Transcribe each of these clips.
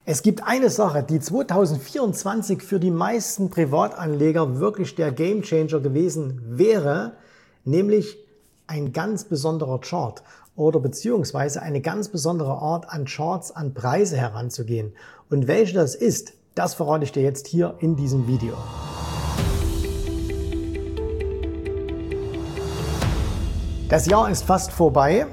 Es gibt eine Sache, die 2024 für die meisten Privatanleger wirklich der Gamechanger gewesen wäre, nämlich ein ganz besonderer Chart oder beziehungsweise eine ganz besondere Art an Charts, an Preise heranzugehen. Und welche das ist, das verrate ich dir jetzt hier in diesem Video. Das Jahr ist fast vorbei.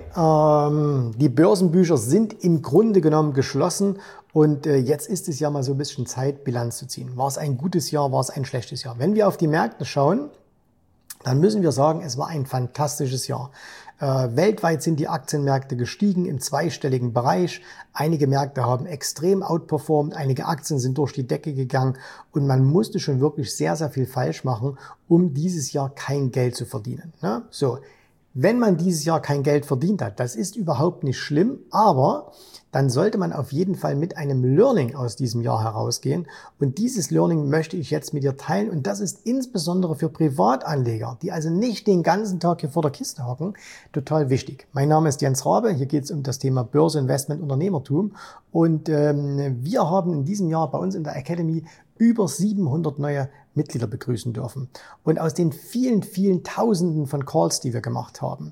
Die Börsenbücher sind im Grunde genommen geschlossen und jetzt ist es ja mal so ein bisschen Zeit, Bilanz zu ziehen. War es ein gutes Jahr, war es ein schlechtes Jahr? Wenn wir auf die Märkte schauen, dann müssen wir sagen, es war ein fantastisches Jahr. Weltweit sind die Aktienmärkte gestiegen im zweistelligen Bereich. Einige Märkte haben extrem outperformed, einige Aktien sind durch die Decke gegangen und man musste schon wirklich sehr, sehr viel falsch machen, um dieses Jahr kein Geld zu verdienen. Ne? So. Wenn man dieses Jahr kein Geld verdient hat, das ist überhaupt nicht schlimm, aber dann sollte man auf jeden Fall mit einem Learning aus diesem Jahr herausgehen. Und dieses Learning möchte ich jetzt mit dir teilen. Und das ist insbesondere für Privatanleger, die also nicht den ganzen Tag hier vor der Kiste hocken, total wichtig. Mein Name ist Jens Rabe. Hier geht es um das Thema Börse, Investment, Unternehmertum. Und wir haben in diesem Jahr bei uns in der Academy über 700 neue Mitglieder begrüßen dürfen. Und aus den vielen, vielen Tausenden von Calls, die wir gemacht haben,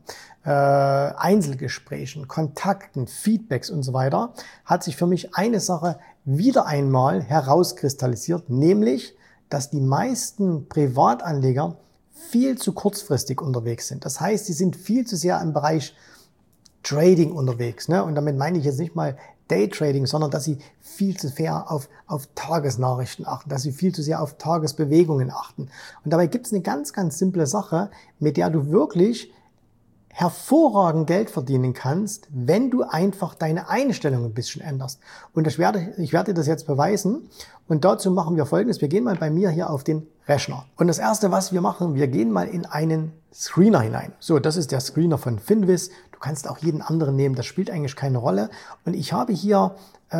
Einzelgesprächen, Kontakten, Feedbacks und so weiter, hat sich für mich eine Sache wieder einmal herauskristallisiert, nämlich, dass die meisten Privatanleger viel zu kurzfristig unterwegs sind. Das heißt, sie sind viel zu sehr im Bereich Trading unterwegs. Ne? Und damit meine ich jetzt nicht mal Daytrading, sondern dass sie viel zu sehr auf Tagesnachrichten achten, dass sie viel zu sehr auf Tagesbewegungen achten. Und dabei gibt es eine ganz, ganz simple Sache, mit der du wirklich hervorragend Geld verdienen kannst, wenn du einfach deine Einstellung ein bisschen änderst. Und ich werde dir das jetzt beweisen. Und dazu machen wir Folgendes. Wir gehen mal bei mir hier auf den Rechner. Und das Erste, was wir machen, wir gehen mal in einen Screener hinein. So, das ist der Screener von Finviz. Du kannst auch jeden anderen nehmen, das spielt eigentlich keine Rolle. Und ich habe hier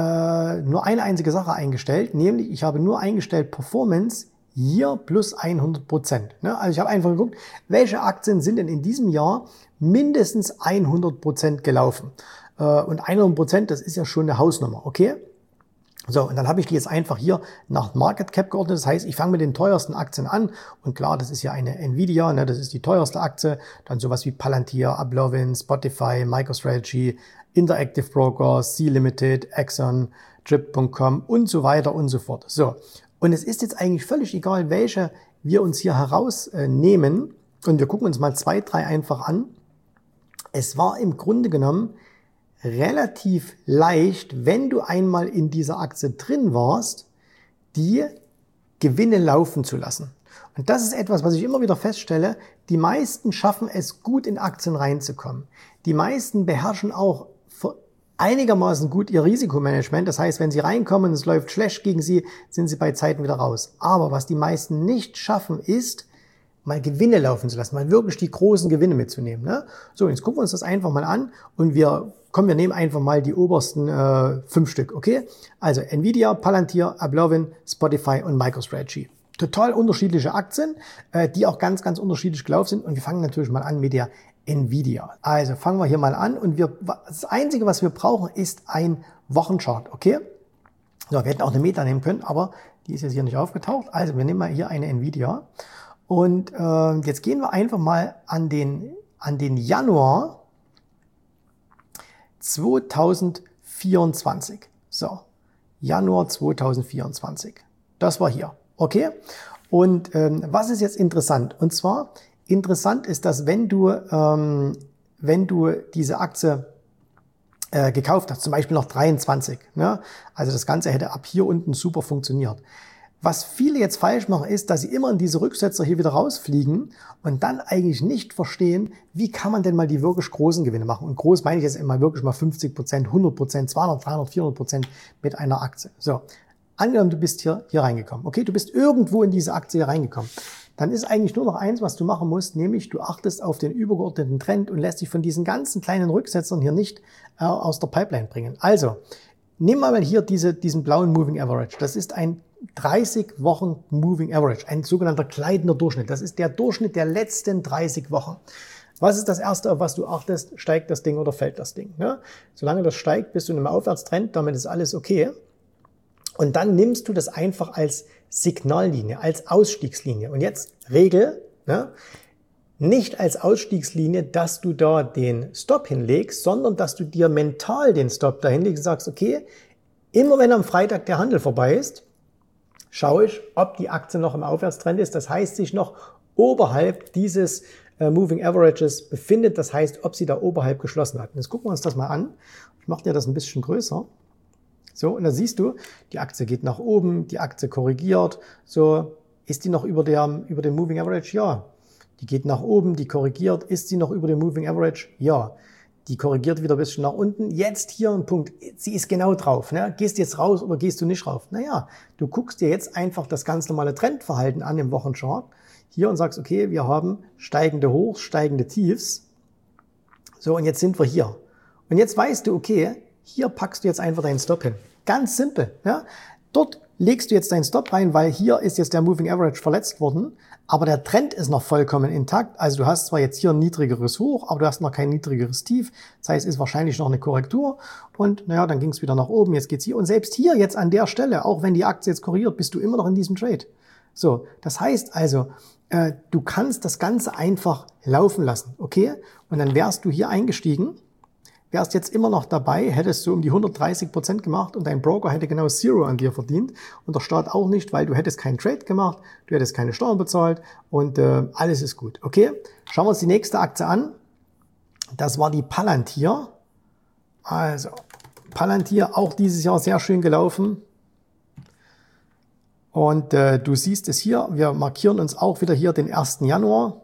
nur eine einzige Sache eingestellt, nämlich ich habe nur eingestellt Performance hier plus 100%. Ne? Also ich habe einfach geguckt, welche Aktien sind denn in diesem Jahr mindestens 100% gelaufen. Und 100%, das ist ja schon eine Hausnummer, okay? So, und dann habe ich die jetzt einfach hier nach Market Cap geordnet. Das heißt, ich fange mit den teuersten Aktien an. Und klar, das ist ja eine Nvidia, ne, das ist die teuerste Aktie. Dann sowas wie Palantir, Ablovin, Spotify, MicroStrategy, Interactive Brokers, C-Limited, Exxon, Trip.com und so weiter und so fort. So, und es ist jetzt eigentlich völlig egal, welche wir uns hier herausnehmen. Und wir gucken uns mal 2, 3 einfach an. Es war im Grunde genommen relativ leicht, wenn du einmal in dieser Aktie drin warst, die Gewinne laufen zu lassen. Und das ist etwas, was ich immer wieder feststelle. Die meisten schaffen es gut, in Aktien reinzukommen. Die meisten beherrschen auch einigermaßen gut ihr Risikomanagement. Das heißt, wenn sie reinkommen und es läuft schlecht gegen sie, sind sie bei Zeiten wieder raus. Aber was die meisten nicht schaffen, ist, mal Gewinne laufen zu lassen, mal wirklich die großen Gewinne mitzunehmen. Ne? So, jetzt gucken wir uns das einfach mal an und wir nehmen einfach mal die obersten 5 Stück, okay? Also Nvidia, Palantir, Ablovin, Spotify und MicroStrategy. Total unterschiedliche Aktien, die auch ganz, ganz unterschiedlich gelaufen sind. Und wir fangen natürlich mal an mit der Nvidia. Also fangen wir hier mal an und das Einzige, was wir brauchen, ist ein Wochenchart, okay? So, wir hätten auch eine Meta nehmen können, aber die ist jetzt hier nicht aufgetaucht. Also wir nehmen mal hier eine Nvidia. Und jetzt gehen wir einfach mal an den Januar 2024. So, Januar 2024. Das war hier, okay? Und was ist jetzt interessant? Und zwar, interessant ist, dass wenn du diese Aktie gekauft hast, zum Beispiel noch 23, ne? Also das Ganze hätte ab hier unten super funktioniert. Was viele jetzt falsch machen, ist, dass sie immer in diese Rücksetzer hier wieder rausfliegen und dann eigentlich nicht verstehen, wie kann man denn mal die wirklich großen Gewinne machen. Und groß meine ich jetzt immer wirklich mal 50%, 100%, 200, 300, 400% mit einer Aktie. So, angenommen, du bist hier reingekommen. Okay, du bist irgendwo in diese Aktie hier reingekommen. Dann ist eigentlich nur noch eins, was du machen musst, nämlich du achtest auf den übergeordneten Trend und lässt dich von diesen ganzen kleinen Rücksetzern hier nicht aus der Pipeline bringen. Also, nimm mal hier diesen blauen Moving Average. Das ist ein 30 Wochen Moving Average, ein sogenannter gleitender Durchschnitt. Das ist der Durchschnitt der letzten 30 Wochen. Was ist das Erste, auf was du achtest? Steigt das Ding oder fällt das Ding? Ja? Solange das steigt, bist du in einem Aufwärtstrend, damit ist alles okay. Und dann nimmst du das einfach als Signallinie, als Ausstiegslinie. Und jetzt Regel, ne? Nicht als Ausstiegslinie, dass du da den Stop hinlegst, sondern dass du dir mental den Stop da hinlegst und sagst, okay, immer wenn am Freitag der Handel vorbei ist, schaue ich, ob die Aktie noch im Aufwärtstrend ist. Das heißt, sich noch oberhalb dieses Moving Averages befindet. Das heißt, ob sie da oberhalb geschlossen hat. Und jetzt gucken wir uns das mal an. Ich mache dir das ein bisschen größer. So, und da siehst du, die Aktie geht nach oben, die Aktie korrigiert. So, ist die noch über dem Moving Average? Ja. Die geht nach oben, die korrigiert. Ist sie noch über dem Moving Average? Ja. Die korrigiert wieder ein bisschen nach unten. Jetzt hier ein Punkt. Sie ist genau drauf. Ne? Gehst du jetzt raus oder gehst du nicht rauf? Naja, du guckst dir jetzt einfach das ganz normale Trendverhalten an im Wochenchart hier und sagst, okay, wir haben steigende Hochs, steigende Tiefs. So, und jetzt sind wir hier. Und jetzt weißt du, okay, hier packst du jetzt einfach deinen Stop hin. Ganz simpel. Ja? Dort legst du jetzt deinen Stop rein, weil hier ist jetzt der Moving Average verletzt worden, aber der Trend ist noch vollkommen intakt. Also du hast zwar jetzt hier ein niedrigeres Hoch, aber du hast noch kein niedrigeres Tief. Das heißt, es ist wahrscheinlich noch eine Korrektur und naja, dann ging es wieder nach oben, jetzt geht's hier. Und selbst hier jetzt an der Stelle, auch wenn die Aktie jetzt korrigiert, bist du immer noch in diesem Trade. So, das heißt also, du kannst das Ganze einfach laufen lassen, okay? Und dann wärst du hier eingestiegen, wärst jetzt immer noch dabei, hättest du um die 130% gemacht und dein Broker hätte genau Zero an dir verdient und der Staat auch nicht, weil du hättest keinen Trade gemacht, du hättest keine Steuern bezahlt und alles ist gut, okay? Schauen wir uns die nächste Aktie an. Das war die Palantir. Also, Palantir auch dieses Jahr sehr schön gelaufen. Und du siehst es hier, wir markieren uns auch wieder hier den 1. Januar.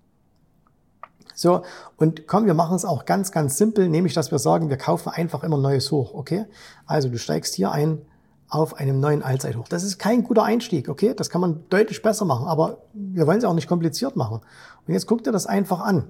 So, und komm, wir machen es auch ganz, ganz simpel, nämlich, dass wir sagen, wir kaufen einfach immer ein neues Hoch, okay? Also du steigst hier ein auf einem neuen Allzeithoch. Das ist kein guter Einstieg, okay? Das kann man deutlich besser machen, aber wir wollen es auch nicht kompliziert machen. Und jetzt guck dir das einfach an.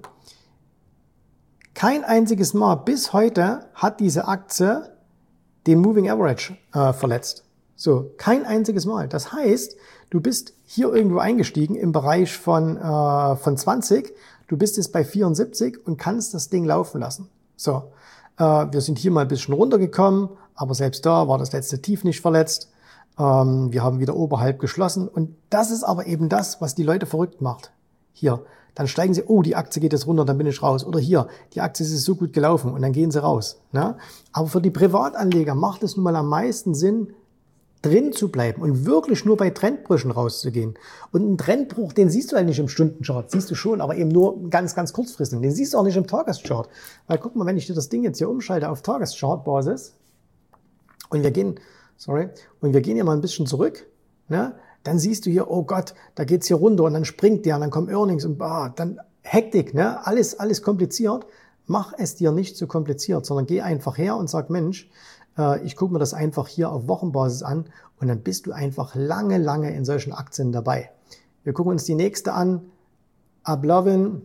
Kein einziges Mal bis heute hat diese Aktie den Moving Average verletzt. So, kein einziges Mal. Das heißt, du bist hier irgendwo eingestiegen im Bereich von 20, du bist jetzt bei 74 und kannst das Ding laufen lassen. So, wir sind hier mal ein bisschen runtergekommen, aber selbst da war das letzte Tief nicht verletzt. Wir haben wieder oberhalb geschlossen und das ist aber eben das, was die Leute verrückt macht. Hier, dann steigen sie, oh, die Aktie geht jetzt runter, dann bin ich raus. Oder hier, die Aktie ist so gut gelaufen und dann gehen sie raus. Ne? Aber für die Privatanleger macht es nun mal am meisten Sinn, drin zu bleiben und wirklich nur bei Trendbrüchen rauszugehen. Und einen Trendbruch, den siehst du halt nicht im Stundenchart, siehst du schon, aber eben nur ganz, ganz kurzfristig. Den siehst du auch nicht im Tageschart. Weil guck mal, wenn ich dir das Ding jetzt hier umschalte auf Tageschartbasis und wir gehen hier mal ein bisschen zurück, ne, dann siehst du hier, oh Gott, da geht's hier runter und dann springt der und dann kommen Earnings und dann Hektik, ne, alles kompliziert. Mach es dir nicht zu kompliziert, sondern geh einfach her und sag, Mensch, ich gucke mir das einfach hier auf Wochenbasis an und dann bist du einfach lange, lange in solchen Aktien dabei. Wir gucken uns die nächste an. Ablovin.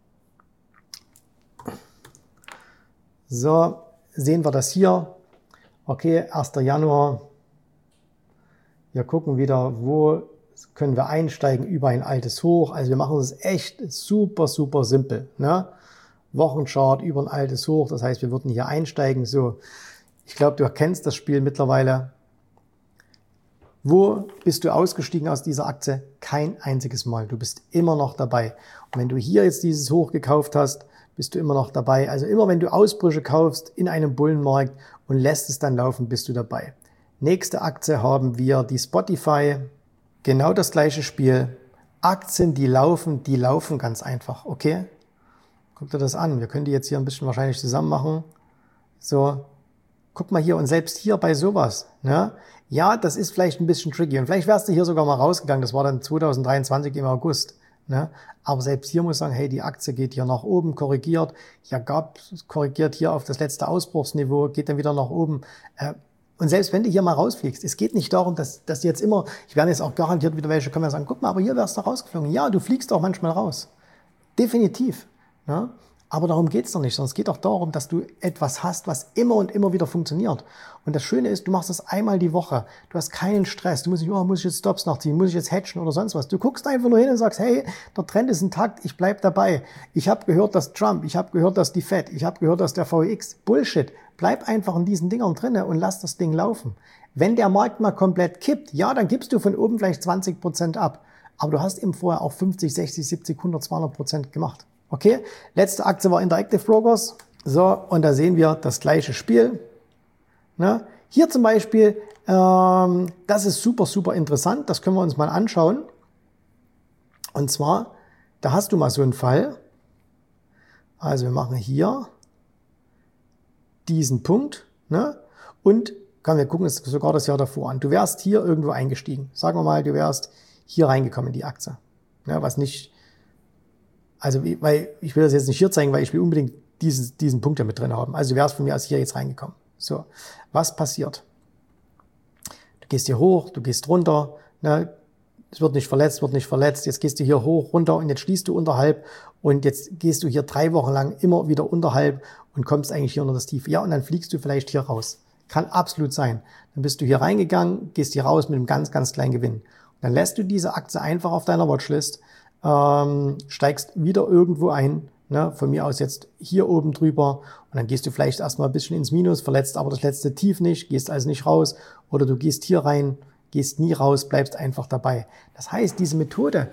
So, sehen wir das hier. Okay, 1. Januar. Wir gucken wieder, wo können wir einsteigen über ein altes Hoch. Also wir machen es echt super, super simpel. Ne? Wochenchart über ein altes Hoch. Das heißt, wir würden hier einsteigen. So. Ich glaube, du erkennst das Spiel mittlerweile. Wo bist du ausgestiegen aus dieser Aktie? Kein einziges Mal. Du bist immer noch dabei. Und wenn du hier jetzt dieses Hoch gekauft hast, bist du immer noch dabei. Also immer wenn du Ausbrüche kaufst in einem Bullenmarkt und lässt es dann laufen, bist du dabei. Nächste Aktie haben wir die Spotify. Genau das gleiche Spiel. Aktien, die laufen ganz einfach. Okay? Guck dir das an. Wir können die jetzt hier ein bisschen wahrscheinlich zusammen machen. So. Guck mal hier und selbst hier bei sowas, ne? Ja, das ist vielleicht ein bisschen tricky und vielleicht wärst du hier sogar mal rausgegangen, das war dann 2023 im August, ne? Aber selbst hier muss ich sagen, hey, die Aktie geht hier nach oben, korrigiert, korrigiert hier auf das letzte Ausbruchsniveau, geht dann wieder nach oben. Und selbst wenn du hier mal rausfliegst, es geht nicht darum, dass du jetzt immer, ich werde jetzt auch garantiert wieder welche kommen und sagen, guck mal, aber hier wärst du rausgeflogen. Ja, du fliegst auch manchmal raus. Definitiv, ne? Aber darum geht's doch nicht, sondern es geht auch darum, dass du etwas hast, was immer und immer wieder funktioniert. Und das Schöne ist, du machst das einmal die Woche. Du hast keinen Stress. Du musst nicht, oh, muss ich jetzt Stops nachziehen, muss ich jetzt hatchen oder sonst was. Du guckst einfach nur hin und sagst, hey, der Trend ist intakt, ich bleib dabei. Ich habe gehört, dass Trump, ich habe gehört, dass die Fed, ich habe gehört, dass der VX. Bullshit. Bleib einfach in diesen Dingern drinne und lass das Ding laufen. Wenn der Markt mal komplett kippt, ja, dann gibst du von oben vielleicht 20% ab. Aber du hast eben vorher auch 50, 60, 70, 100, 200% gemacht. Okay? Letzte Aktie war Interactive Brokers. So, und da sehen wir das gleiche Spiel. Ne? Hier zum Beispiel, das ist super, super interessant. Das können wir uns mal anschauen. Und zwar, da hast du mal so einen Fall. Also wir machen hier diesen Punkt. Ne? Und wir gucken uns sogar das Jahr davor an. Du wärst hier irgendwo eingestiegen. Sagen wir mal, du wärst hier reingekommen in die Aktie. Ja, was nicht, also weil ich will das jetzt nicht hier zeigen, weil ich will unbedingt diesen Punkt ja mit drin haben. Also du wärst von mir aus hier jetzt reingekommen. So, was passiert? Du gehst hier hoch, du gehst runter, ne? Es wird nicht verletzt, jetzt gehst du hier hoch, runter und jetzt schließt du unterhalb und jetzt gehst du hier 3 Wochen lang immer wieder unterhalb und kommst eigentlich hier unter das Tief. Ja, und dann fliegst du vielleicht hier raus. Kann absolut sein. Dann bist du hier reingegangen, gehst hier raus mit einem ganz, ganz kleinen Gewinn. Und dann lässt du diese Aktie einfach auf deiner Watchlist, steigst wieder irgendwo ein, ne, von mir aus jetzt hier oben drüber und dann gehst du vielleicht erstmal ein bisschen ins Minus, verletzt aber das letzte Tief nicht, gehst also nicht raus oder du gehst hier rein, gehst nie raus, bleibst einfach dabei. Das heißt, diese Methode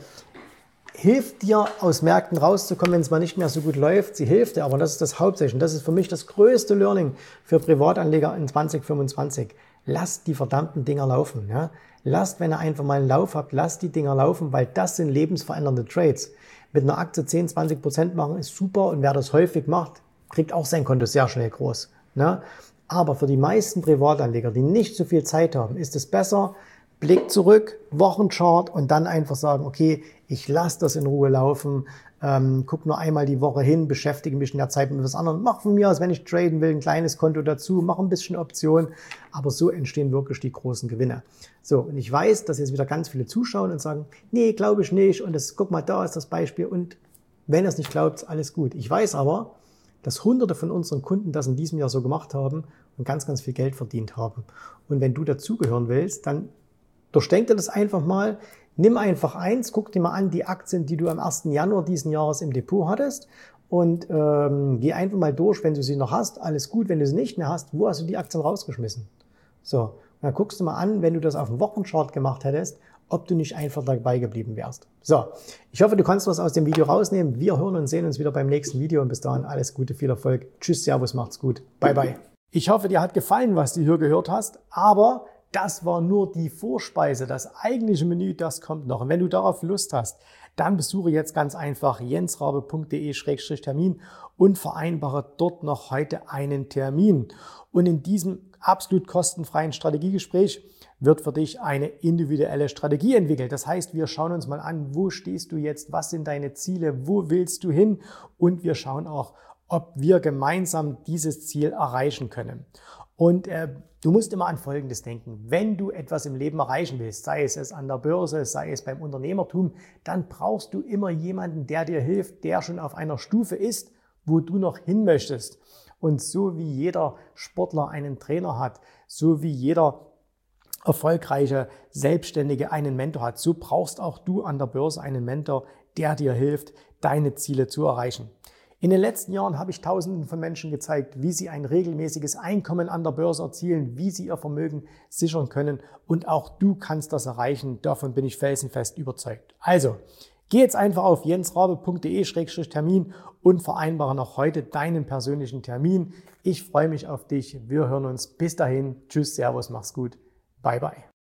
hilft dir, aus Märkten rauszukommen, wenn es mal nicht mehr so gut läuft. Sie hilft dir, aber das ist das Hauptsächliche. Und das ist für mich das größte Learning für Privatanleger in 2025. Lasst die verdammten Dinger laufen. Ja? Lasst, wenn ihr einfach mal einen Lauf habt, lasst die Dinger laufen, weil das sind lebensverändernde Trades. Mit einer Aktie 10, 20% machen ist super und wer das häufig macht, kriegt auch sein Konto sehr schnell groß. Ne? Aber für die meisten Privatanleger, die nicht so viel Zeit haben, ist es besser, Blick zurück, Wochenchart und dann einfach sagen, okay, ich lasse das in Ruhe laufen, guck nur einmal die Woche hin, beschäftige mich in der Zeit mit was anderem, mach von mir aus, wenn ich traden will, ein kleines Konto dazu, mach ein bisschen Option, aber so entstehen wirklich die großen Gewinne. So, und ich weiß, dass jetzt wieder ganz viele zuschauen und sagen, nee, glaube ich nicht und das, guck mal, da ist das Beispiel und wenn ihr es nicht glaubt, alles gut. Ich weiß aber, dass Hunderte von unseren Kunden das in diesem Jahr so gemacht haben und ganz, ganz viel Geld verdient haben. Und wenn du dazugehören willst, dann durchdenk dir das einfach mal, nimm einfach eins, guck dir mal an die Aktien, die du am 1. Januar diesen Jahres im Depot hattest und geh einfach mal durch, wenn du sie noch hast, alles gut, wenn du sie nicht mehr hast, wo hast du die Aktien rausgeschmissen? So, und dann guckst du mal an, wenn du das auf dem Wochenchart gemacht hättest, ob du nicht einfach dabei geblieben wärst. So, ich hoffe, du kannst was aus dem Video rausnehmen. Wir hören und sehen uns wieder beim nächsten Video und bis dahin alles Gute, viel Erfolg. Tschüss, Servus, macht's gut. Bye, bye. Ich hoffe, dir hat gefallen, was du hier gehört hast, aber das war nur die Vorspeise. Das eigentliche Menü, das kommt noch. Und wenn du darauf Lust hast, dann besuche jetzt ganz einfach jensrabe.de/termin und vereinbare dort noch heute einen Termin. Und in diesem absolut kostenfreien Strategiegespräch wird für dich eine individuelle Strategie entwickelt. Das heißt, wir schauen uns mal an, wo stehst du jetzt, was sind deine Ziele, wo willst du hin und wir schauen auch, ob wir gemeinsam dieses Ziel erreichen können. Und du musst immer an Folgendes denken. Wenn du etwas im Leben erreichen willst, sei es an der Börse, sei es beim Unternehmertum, dann brauchst du immer jemanden, der dir hilft, der schon auf einer Stufe ist, wo du noch hin möchtest. Und so wie jeder Sportler einen Trainer hat, so wie jeder erfolgreiche Selbstständige einen Mentor hat, so brauchst auch du an der Börse einen Mentor, der dir hilft, deine Ziele zu erreichen. In den letzten Jahren habe ich Tausenden von Menschen gezeigt, wie sie ein regelmäßiges Einkommen an der Börse erzielen, wie sie ihr Vermögen sichern können und auch du kannst das erreichen. Davon bin ich felsenfest überzeugt. Also, geh jetzt einfach auf jensrabe.de/termin und vereinbare noch heute deinen persönlichen Termin. Ich freue mich auf dich. Wir hören uns. Bis dahin. Tschüss, Servus, mach's gut. Bye, bye.